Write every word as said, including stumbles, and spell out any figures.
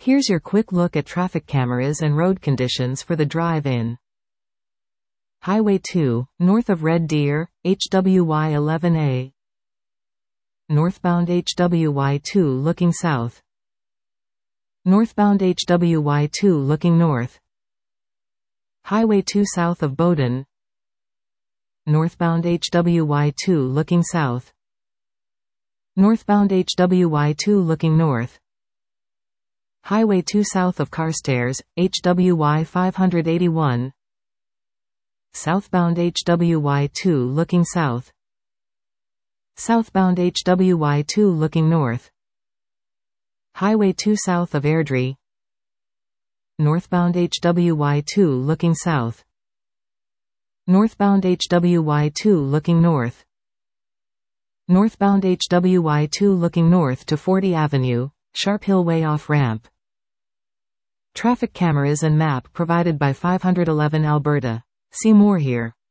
Here's your quick look at traffic cameras and road conditions for the drive in Highway two, north of Red Deer, H W Y eleven A. Northbound H W Y two looking south. Northbound H W Y two looking north. Highway two south of Bowdoin. Northbound H W Y two looking south. Northbound H W Y two looking north. Highway two south of Carstairs, H W Y five eighty-one. Southbound H W Y two looking south. Southbound H W Y two looking north. Highway two south of Airdrie. Northbound H W Y two looking south. Northbound H W Y two looking north. Northbound H W Y two looking north to fortieth Avenue, Sharp Hill Way off-ramp. Traffic cameras and map provided by five eleven Alberta. See more here.